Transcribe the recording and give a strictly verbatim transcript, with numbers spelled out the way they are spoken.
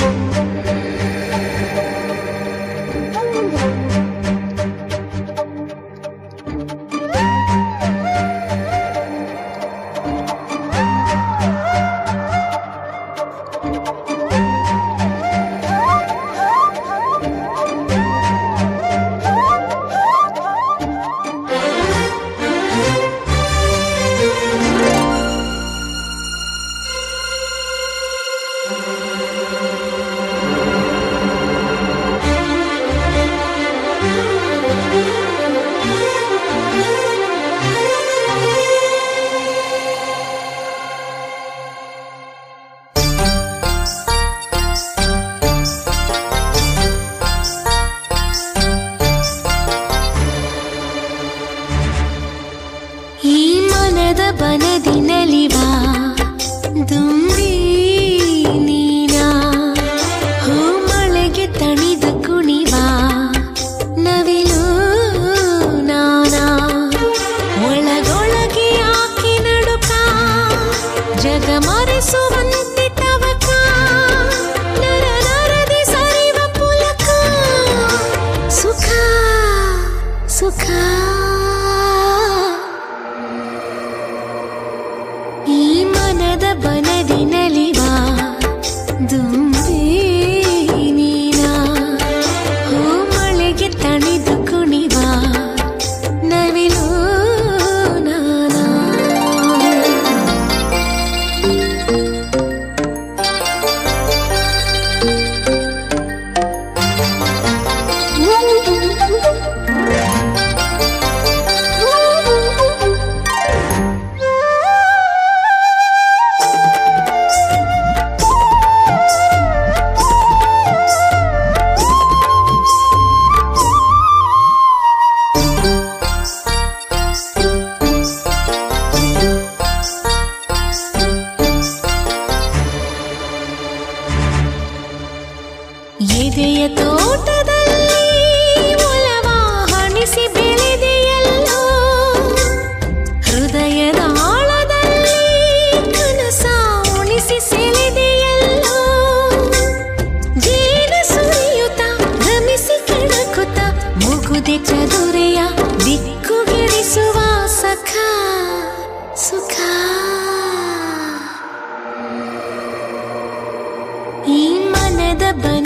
ಬನದಿನಲಿವಾ ದುಂಬಿ ನೀನಾ ಹೂ ಮಳೆಗೆ ತಣಿದ ಕುಣಿವಾ ನವಿಲು ನಾನಾ ಒಳಗೊಳಗೆ ಆಕೆ ನಡುಕ ಜಗ ಮರೆಸುವಂತೆ ತವಕ ನರ ನರದಿ ಸರಿವ ಪುಲಕ ಸುಖ ಸುಖ ಈ ಮನದ ಬನದಿನಲಿವಾ ದುಂಬಿ ನೀನಾ ಹೂ ಮಳೆಗೆ ತಣಿದು ಕುಣಿವಾ ನವಿಲು ನಾನಾ ಎದೆಯ ತೋಟದಲ್ಲಿ ಒಲವ ಹಣಿಸಿ ಬೆಳೆದೆಯಲ್ಲೋ ಹೃದಯದ ಆಳದಲ್ಲಿ ಕನಸ ಉಳಿಸಿ ಸೆಳೆದೆಯಲ್ಲೋ ಜೇನ ಸುರಿಯುತ್ತ ಗಮಿಸಿ ಕೆಣಕುತ್ತ ಮುಗುದೆ ಚದುರೆಯ ದಿಕ್ಕುಗಿರಿಸುವ ಸಖ ಸುಖ ಈ ಮನದ ಬನ